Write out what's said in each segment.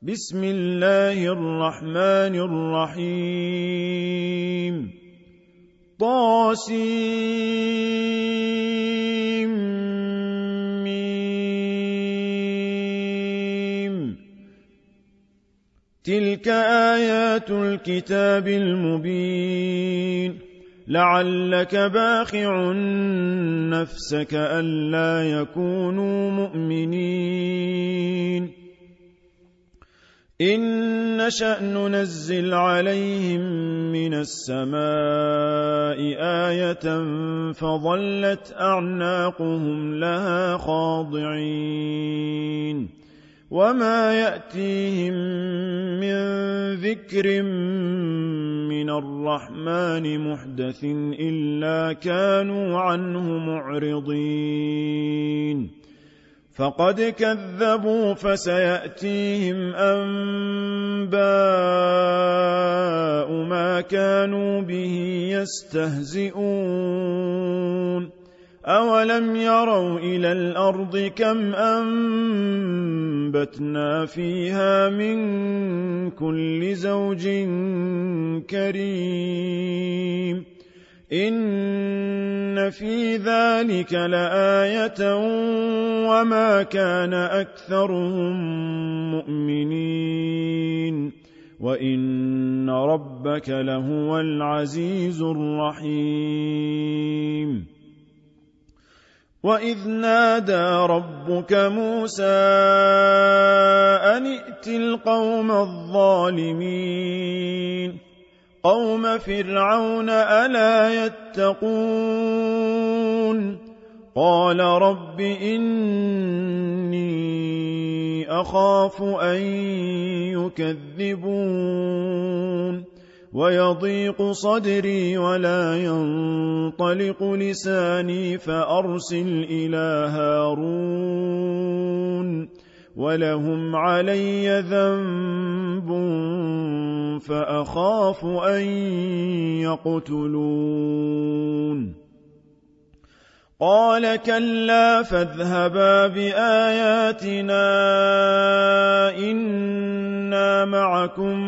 بسم الله الرحمن الرحيم طاسيم تلك آيات الكتاب المبين لعلك باخع نفسك ألا يكونوا مؤمنين إن نشأ ننزل عليهم من السماء آية فظلت أعناقهم لها خاضعين وما يأتيهم من ذكر من الرحمن محدث إلا كانوا عنه معرضين فقد كذبوا فسيأتيهم أنباء ما كانوا به يستهزئون أولم يروا إلى الأرض كم أنبتنا فيها من كل زوج كريم إن في ذلك لآية وما كان أكثرهم مؤمنين وإن ربك لهو العزيز الرحيم وإذ نادى ربك موسى أن ائت القوم الظالمين قوم فرعون ألا يتقون قال رب إني أخاف أن يكذبون ويضيق صدري ولا ينطلق لساني فأرسل إلى هارون ولهم علي ذنب فأخاف أن يقتلون قال كلا فاذهبا بآياتنا إنا معكم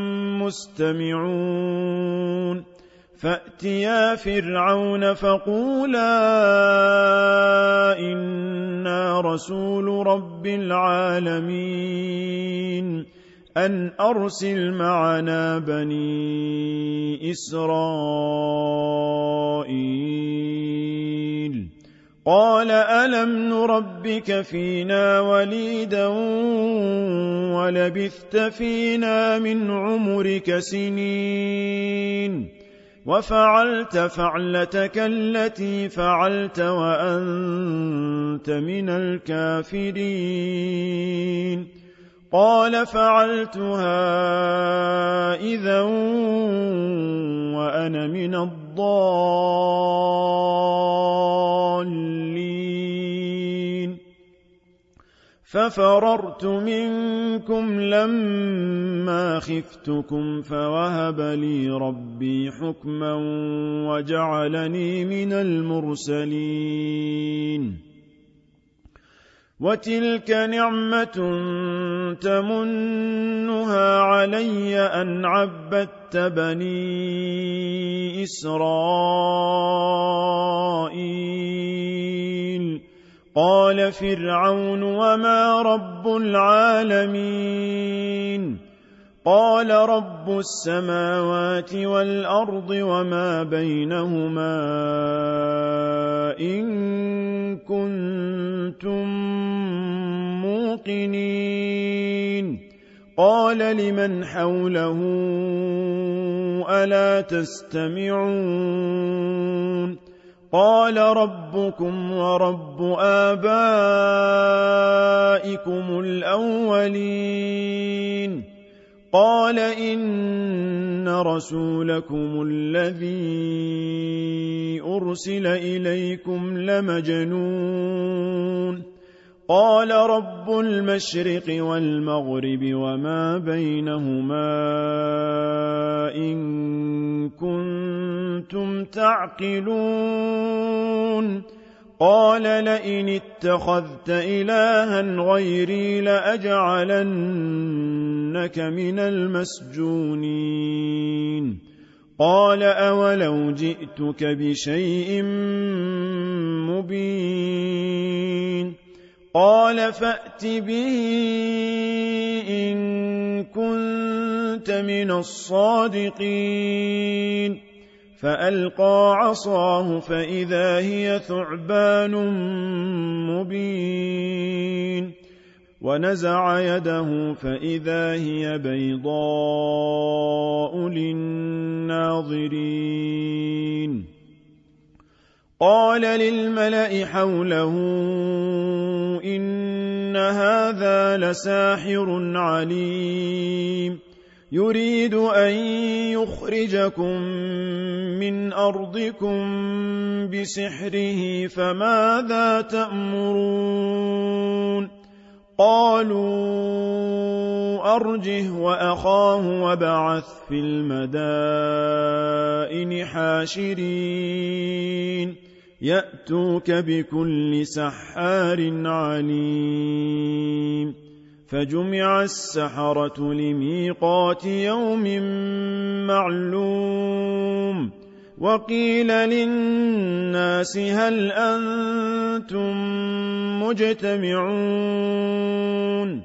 مستمعون فأتيا فرعون فقولا إنا رسول رب العالمين أن أرسل معنا بني إسرائيل قال ألم نربك فينا وليدا ولبثت فينا من عمرك سنين وفعلت فعلتك التي فعلت وأنت من الكافرين قال فعلتها إذا وأنا من الضالين ففررت منكم لما خفتكم فوهب لي ربي حكما وجعلني من المرسلين وتلك نعمة تمنها علي أن عبدت بني إسرائيل قال فرعون وما رب العالمين قال رب السماوات والأرض وما بينهما إن كنتم موقنين قال لمن حوله ألا تستمعون قال ربكم ورب آبائكم الأولين قال إن رسولكم الذي أرسل إليكم لمجنون قال رب المشرق والمغرب وما بينهما إن كنتم تعقلون قال لئن اتخذت إلها غيري لأجعلن ليجعلنك من المسجونين قال أولو جئتك بشيء مبين قال فأت به إن كنت من الصادقين فألقى عصاه فإذا هي ثعبان مبين ونزع يده فإذا هي بيضاء للناظرين قال للملأ حوله إن هذا لساحر عليم يريد أن يخرجكم من أرضكم بسحره فماذا تأمرون قالوا أرجه وأخاه وابعث في المدائن حاشرين يأتوك بكل سحار عليم فجمع السحرة لميقات يوم معلوم وقيل للناس هل أنتم مجتمعون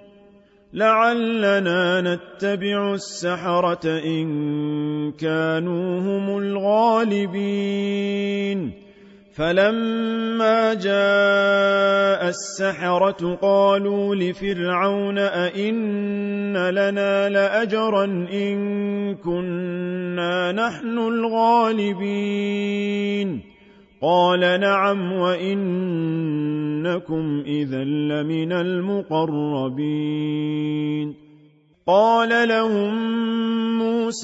لعلنا نتبع السحرة إن كانوا هم الغالبين فلما جاء السحرة قالوا لفرعون أئن لنا لأجرا إن كنا نحن الغالبين قال نعم وإنكم إذا لمن المقربين قال لهم موسى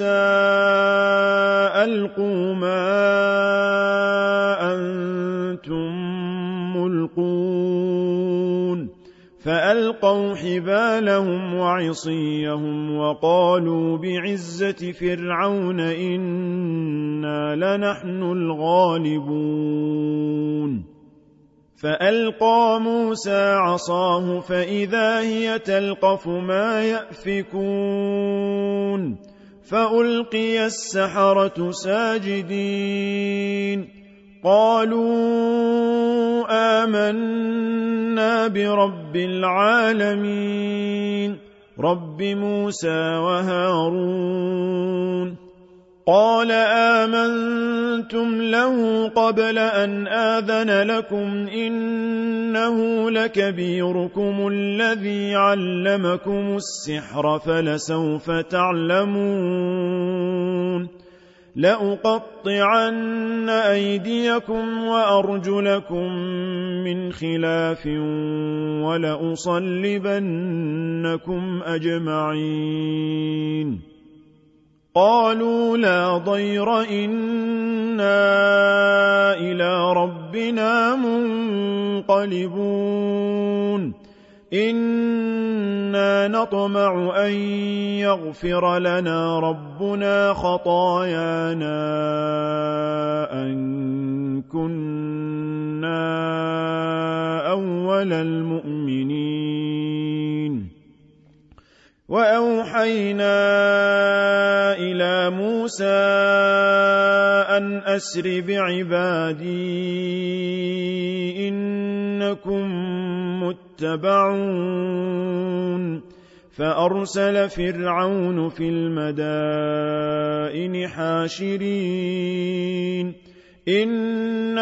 ألقوا ما أنتم ملقون فألقوا حبالهم وعصيهم وقالوا بعزة فرعون إنا لنحن الغالبون فألقى موسى عصاه فإذا هي تلقف ما يأفكون فألقي السحرة ساجدين قالوا آمنا برب العالمين رب موسى وهارون قال آمنتم له قبل أن آذن لكم إنه لكبيركم الذي علمكم السحر فلسوف تعلمون لأقطعن أيديكم وأرجلكم من خلاف ولأصلبنكم أجمعين قالوا لا ضير إنا إلى ربنا منقلبون إنا نطمع أن يغفر لنا ربنا خطايانا أن كنا أول المؤمنين وأوحينا إلى موسى أن أسر بعبادي إنكم متبعون فأرسل فرعون في المدائن حاشرين إن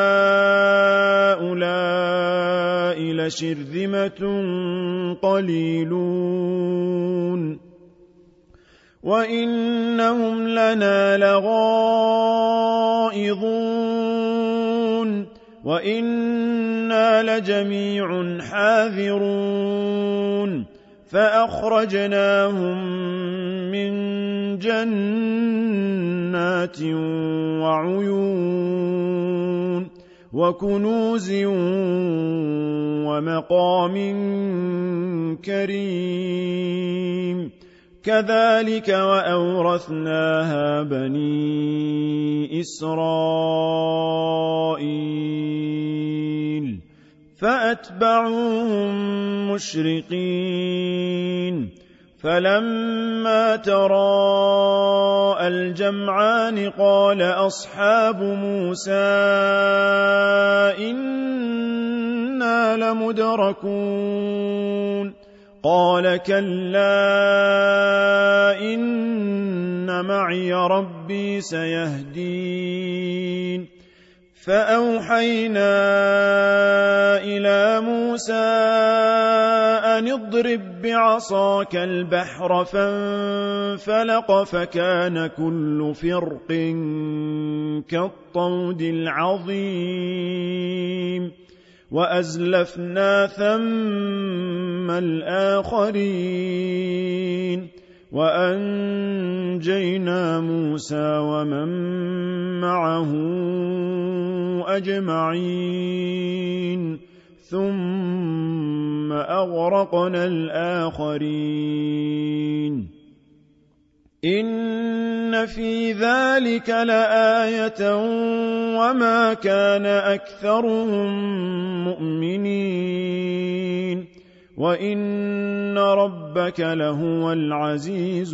هؤلاء لشرذمة قليلون وإنهم لنا لغائظون وإنا لجميع حاذرون فأخرجناهم من جنات وعيون وكنوز ومقام كريم كذلك وأورثناها بني إسرائيل فأتبعوهم مشرقين فلما تراءى الجمعان قال أصحاب موسى إنا لمدركون قال كلا إن معي ربي سيهدين فأوحينا إلى موسى أن اضرب بعصاك البحر فانفلق فكان كل فرق كالطود العظيم وأزلفنا ثم الآخرين وأنجينا موسى ومن معه أجمعين ثم أغرقنا الآخرين إن في ذلك لآية وما كان أكثرهم مؤمنين وإن ربك لهو العزيز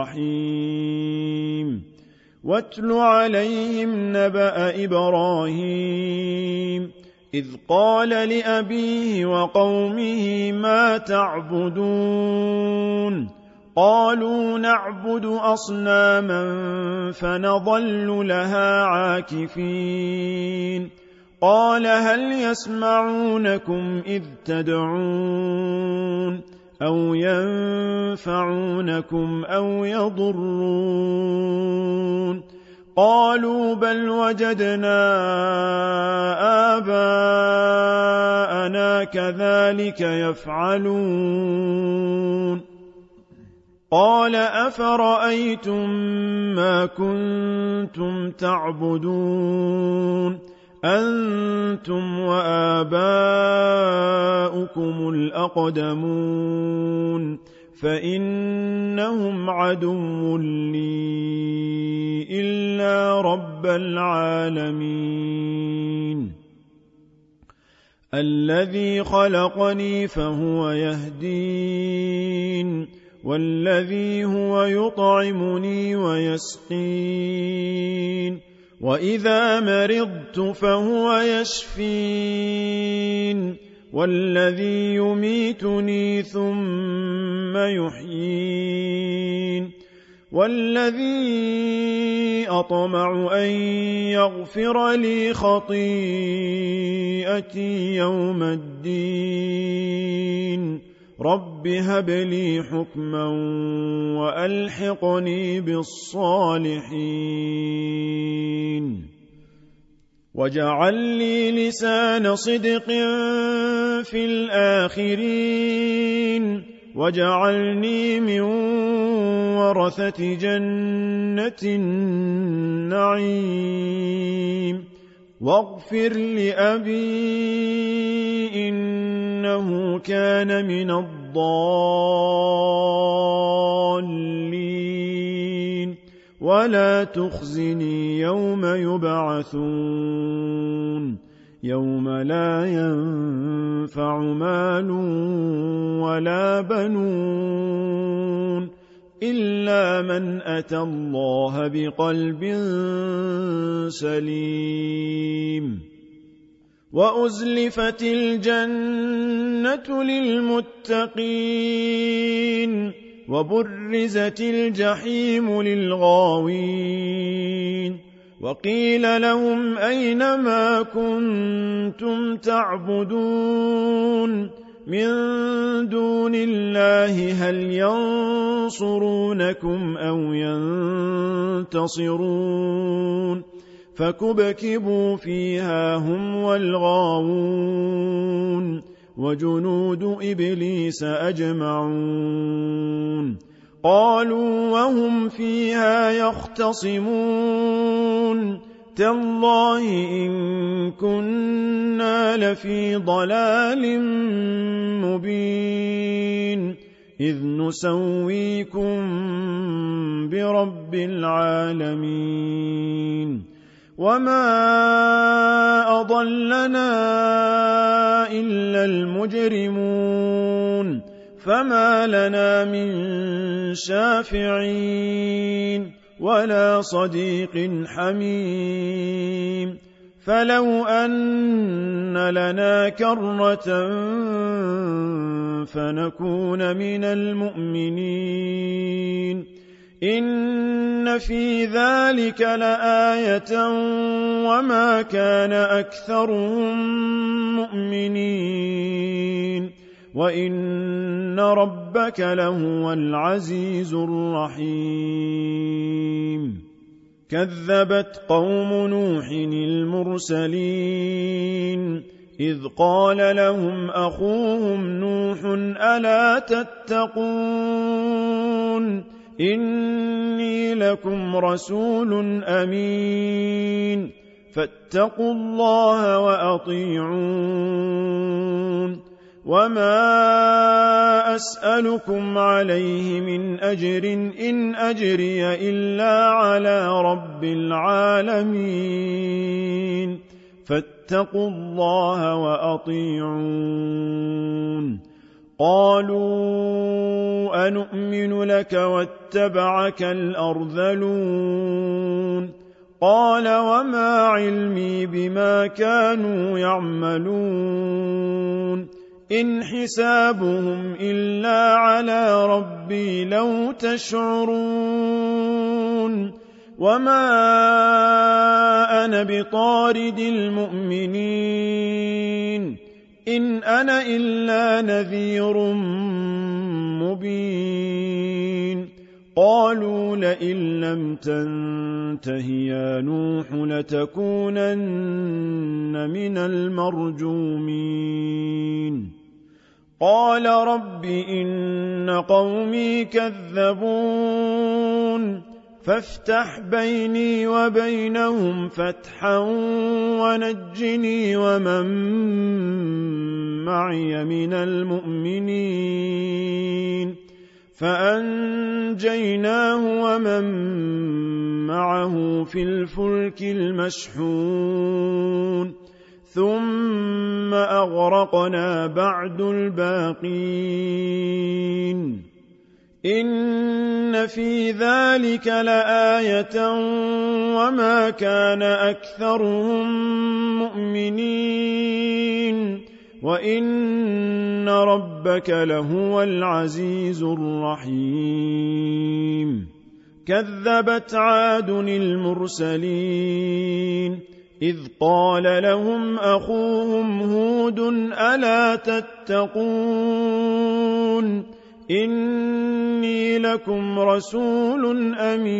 الرحيم واتل عليهم نبأ إبراهيم إذ قال لأبيه وقومه ما تعبدون قالوا نعبد أصناما فنظل لها عاكفين قال هل يسمعونكم إذ تدعون أو ينفعونكم أو يضرون قالوا بل وجدنا آباءنا كذلك يفعلون قال أفرأيتم ما كنتم تعبدون أنتم وآباؤكم الأقدمون فإنهم عدو لي إلا رب العالمين الذي خلقني فهو يهدين والذي هو يطعمني ويسقين وإذا مرضت فهو يشفين والذي يميتني ثم يحيين والذي أطمع أن يغفر لي خطيئتي يوم الدين رب هب لي حكما وألحقني بالصالحين واجعل لي لسان صدق في الآخرين واجعلني من ورثة جنة النعيم واغفر لأبي إنه كان من الضالين ولا تخزني يوم يبعثون يوم لا ينفع مال ولا بنون إلا من أتى الله بقلب سليم وأزلفت الجنة للمتقين وبرزت الجحيم للغاوين وقيل لهم أين ما كنتم تعبدون من دون الله هل ينصرونكم أو ينتصرون فكبكبوا فيها هم والغاوون وجنود إبليس أجمعون قالوا وهم فيها يختصمون تالله إن كنا لفي ضلال مبين إذ نسويكم برب العالمين وما أضلنا إلا المجرمون فما لنا من شافعين ولا صديق حميم فلو أن لنا كرة فنكون من المؤمنين إن في ذلك لآية وما كان أكثرهم مؤمنين وإن ربك لهو العزيز الرحيم كذبت قوم نوح المرسلين إذ قال لهم أخوهم نوح ألا تتقون إني لكم رسول أمين فاتقوا الله وأطيعون وما أسألكم عليه من أجر إن أجري إلا على رب العالمين فاتقوا الله وأطيعون قالوا أنؤمن لك واتبعك الأرذلون قال وما علمي بما كانوا يعملون إن حسابهم إلا على ربي لو تشعرون وما أنا بطارد المؤمنين إن أنا إلا نذير مبين قالوا لئن لم تنته يا نوح لتكونن من المرجومين قال رب إن قومي كذبون فافتح بيني وبينهم فتحا ونجني ومن معي من المؤمنين فأنجيناه ومن معه في الفلك المشحون ثم أغرقنا بعد الباقين إن في ذلك لآية وما كان أكثرهم مؤمنين وإن ربك لهو العزيز الرحيم كذبت عاد المرسلين إذ قال لهم أخوهم هود ألا تتقون إني لكم رسول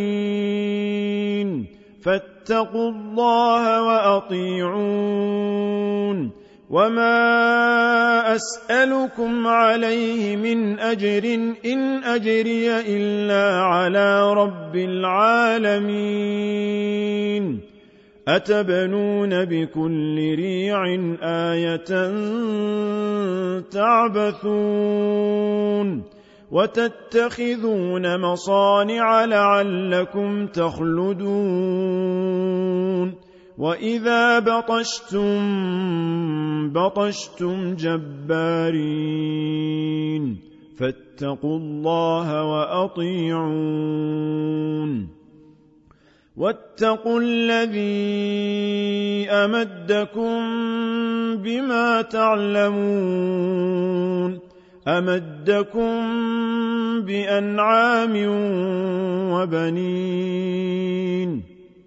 أمين فاتقوا الله وأطيعون وما أسألكم عليه من أجر إن أجري إلا على رب العالمين أتبنون بكل ريع آية تعبثون وتتخذون مصانع لعلكم تخلدون وإذا بطشتم جبارين فاتقوا الله وأطيعون واتقوا الذي أمدكم بما تعلمون أمدكم بأنعام وبنين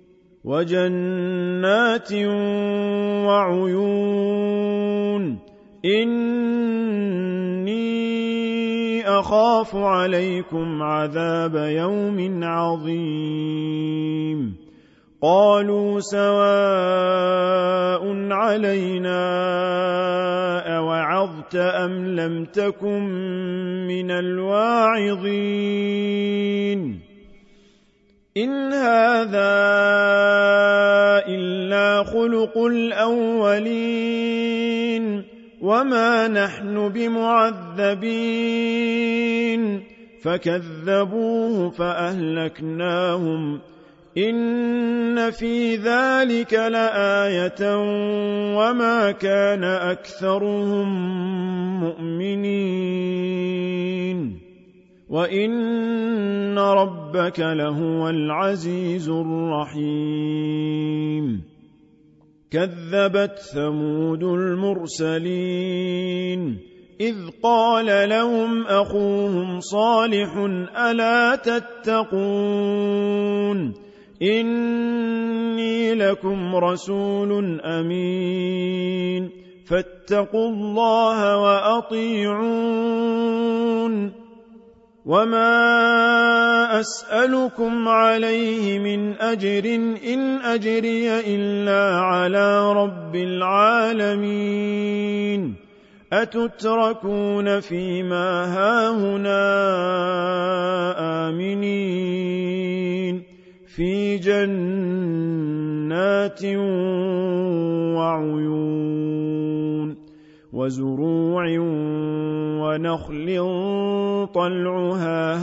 وجنات وعيون إني أخاف عليكم عذاب يوم عظيم قالوا سواء علينا أوعظت أم لم تكن من الواعظين إن هذا إلا خلق الأولين وما نحن بمعذبين فكذبوه فأهلكناهم إن في ذلك لآية وما كان أكثرهم مؤمنين وإن ربك لهو العزيز الرحيم كذبت ثمود المرسلين إذ قال لهم أخوهم صالح ألا تتقون إني لكم رسول أمين فاتقوا الله وأطيعون وما أسألكم عليه من أجر إن أجري إلا على رب العالمين أتتركون فيما هاهنا آمنين في جنات وعيون وزروع ونخل طلعها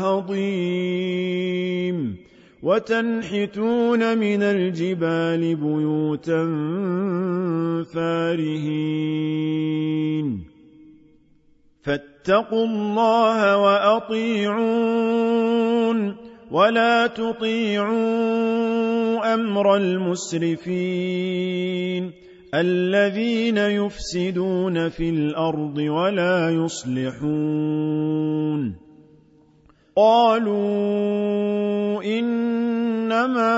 هضيم وتنحتون من الجبال بيوتا فارهين فاتقوا الله وأطيعون ولا تطيعوا أمر المسرفين الذين يفسدون في الأرض ولا يصلحون قالوا إنما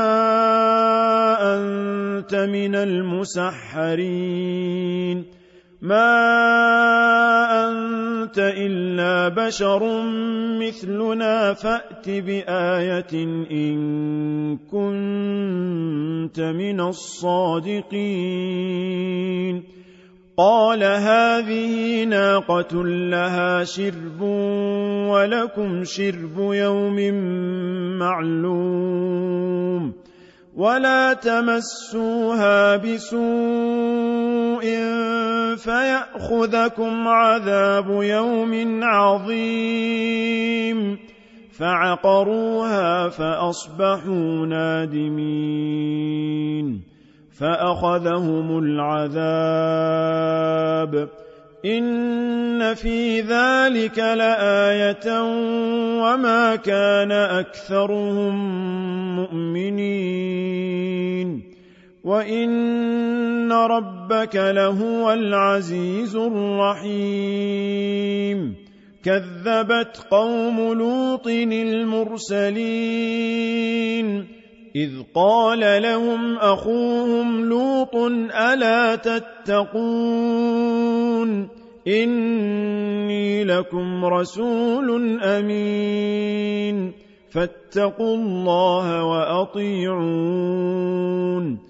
أنت من المسحرين ما أنت إلا بشر مثلنا فأت بآية إن كنت من الصادقين قال هذه ناقة لها شرب ولكم شرب يوم معلوم ولا تمسوها بسوء فيأخذكم عذاب يوم عظيم فعقروها فأصبحوا نادمين فأخذهم العذاب إن في ذلك لآية وما كان أكثرهم مؤمنين وإن ربك لهو العزيز الرحيم كذبت قوم لوط المرسلين إذ قال لهم أخوهم لوط ألا تتقون إني لكم رسول أمين فاتقوا الله وأطيعون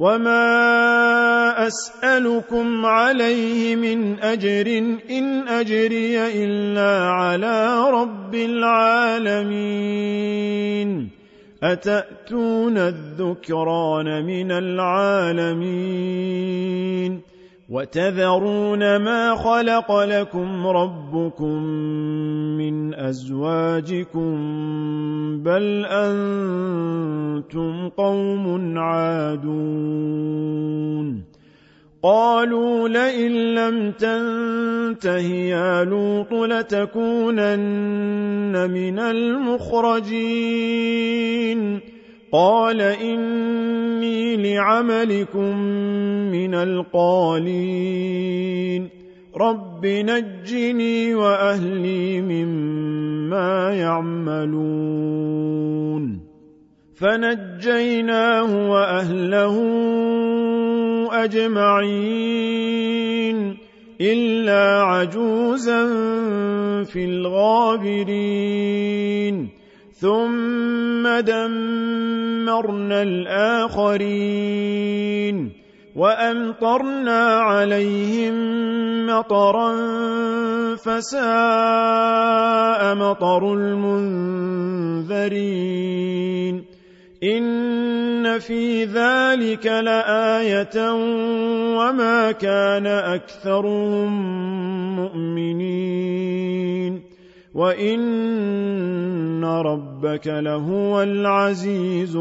وما أسألكم عليه من أجر إن أجري إلا على رب العالمين أتأتون الذكران من العالمين وتذرون ما خلق لكم ربكم من أزواجكم بل أنتم قوم عادون قالوا لئن لم تنته يا لوط لتكونن من المخرجين قال إني لعملكم من القالين رب نجني وأهلي مما يعملون فنجيناه وأهله أجمعين إلا عجوزا في الغابرين ثم دمرنا الآخرين وأمطرنا عليهم مطرا فساء مطر المنذرين إن في ذلك لآية وما كان أكثرهم مؤمنين وإن ربك لهو العزيز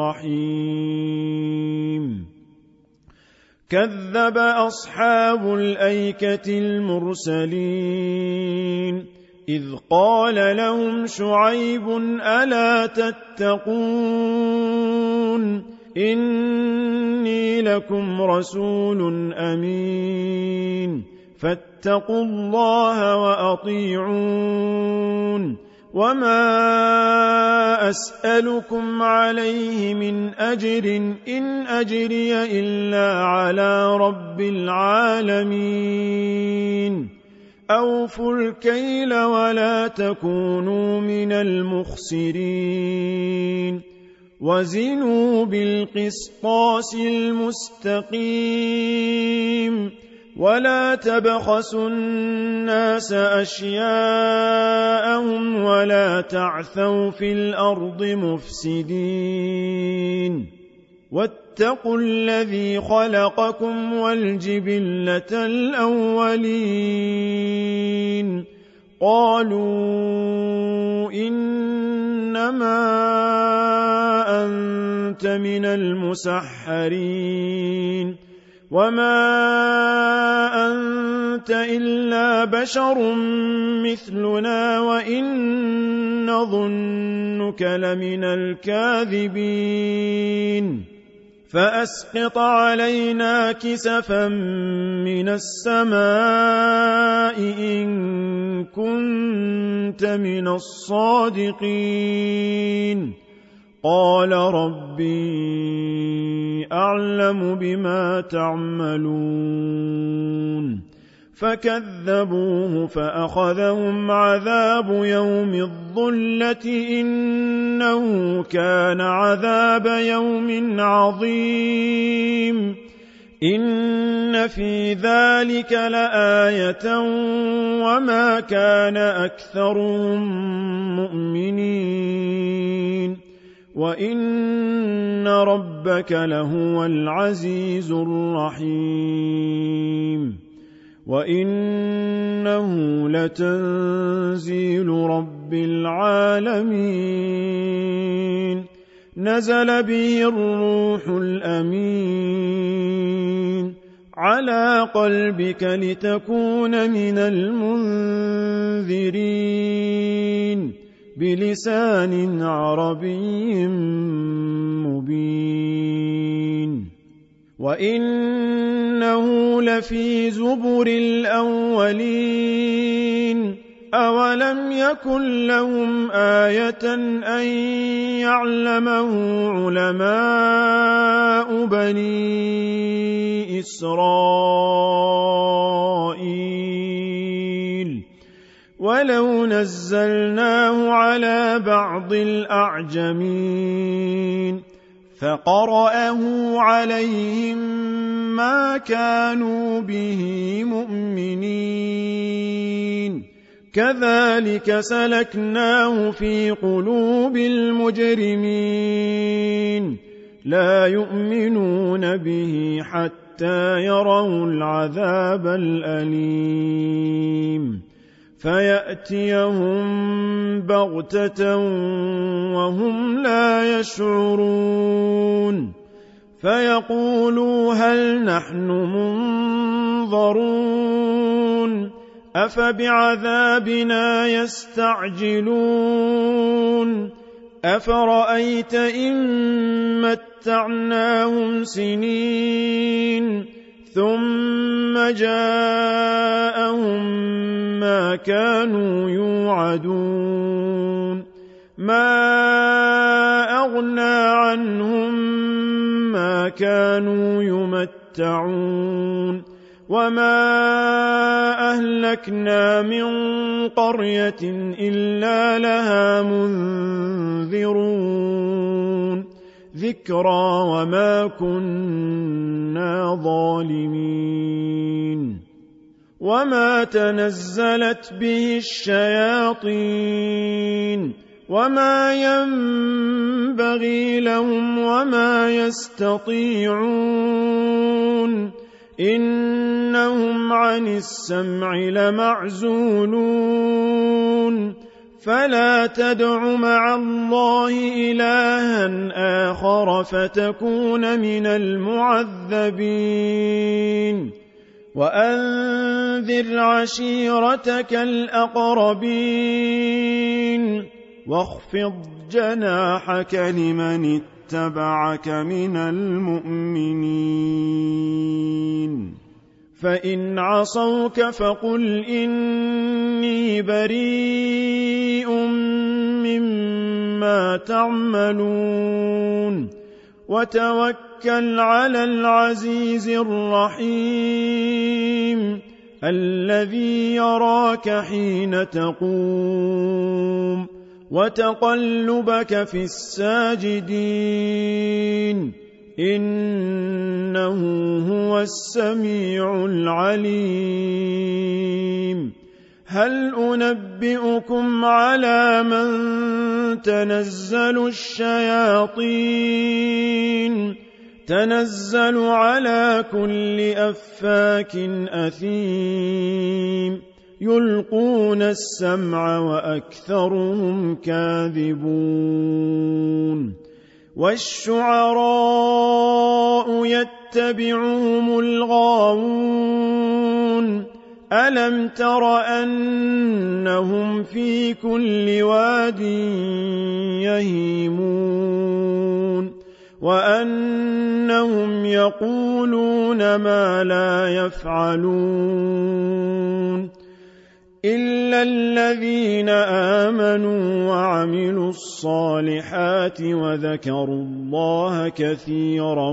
الرحيم كذب أصحاب الأيكة المرسلين إذ قال لهم شعيب ألا تتقون إني لكم رسول أمين فاتقوا الله وأطيعون وما أسألكم عليه من أجر إن أجري إلا على رب العالمين أوفوا الكيل ولا تكونوا من المخسرين وزنوا بالقسطاس المستقيم ولا تبخسوا الناس أشياءهم ولا تعثوا في الأرض مفسدين واتقوا الذي خلقكم والجبلة الأولين قالوا إنما أنت من المسحرين وما أنت إلا بشر مثلنا وإن نظنك لمن الكاذبين فأسقط علينا كسفا من السماء إن كنت من الصادقين قال ربي أعلم بما تعملون فكذبوه فأخذهم عذاب يوم الظلة إنه كان عذاب يوم عظيم إن في ذلك لآية وما كان أكثرهم مؤمنين وإن ربك لهو العزيز الرحيم وإنه لتنزيل رب العالمين نزل به الروح الأمين على قلبك لتكون من المنذرين بلسان عربي مبين وإنه لفي زبر الأولين أولم يكن لهم آية أن يعلمه علماء بني إسرائيل ولو نزلناه على بعض الأعجمين فقرأه عليهم ما كانوا به مؤمنين كذلك سلكناه في قلوب المجرمين لا يؤمنون به حتى يروا العذاب الأليم فيأتيهم بغتة وهم لا يشعرون فيقولوا هل نحن منظرون أفبعذابنا يستعجلون أفرأيت إن متعناهم سنين ثم جاءهم ما كانوا يوعدون ما أغنى عنهم ما كانوا يمتعون وما أهلكنا من قرية إلا لها منذرون ذكرى وما كنا ظالمين وما تنزلت به الشياطين وما ينبغي لهم وما يستطيعون إنهم عن السمع لمعزولون فلا تدع مع الله إلها آخر فتكون من المعذبين وأنذر عشيرتك الأقربين واخفض جناحك لمن اتبعك من المؤمنين فإن عصوك فقل إني بريء مما تعملون وتوكل على العزيز الرحيم الذي يراك حين تقوم وتقلبك في الساجدين إنه هو السميع العليم هل أنبئكم على من تنزل الشياطين تنزل على كل أفاك أثيم يلقون السمع وأكثرهم كاذبون والشعراء يتبعهم الغاوون ألم تر أنهم في كل واد يهيمون وأنهم يقولون ما لا يفعلون إلا الذين آمنوا وعملوا الصالحات وذكروا الله كثيرا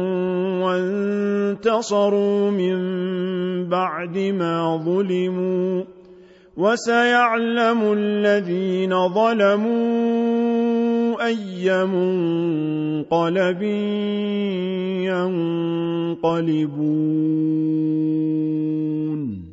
وانتصروا من بعد ما ظلموا وسيعلم الذين ظلموا أي منقلب ينقلبون